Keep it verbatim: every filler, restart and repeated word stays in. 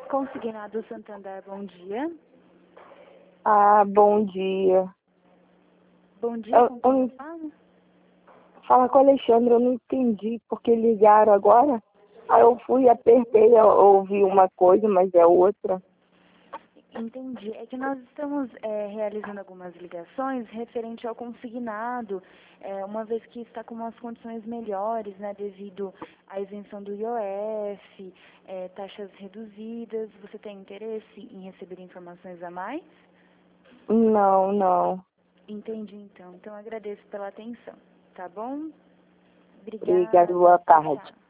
Consignado Santander, bom dia. Ah, bom dia. Bom dia, Eu, com quem eu, fala? fala com o Alexandre, eu não entendi porque ligaram agora. Aí eu fui, apertei, eu ouvi uma coisa, mas é outra. Entendi. É que nós estamos é, realizando algumas ligações referente ao consignado, é, uma vez que está com umas condições melhores, né, devido à isenção do I O F, é, taxas reduzidas. Você tem interesse em receber informações a mais? Não, não. Entendi, então. Então, agradeço pela atenção, tá bom? Obrigada, Obrigada. boa Tchau, tarde. tchau.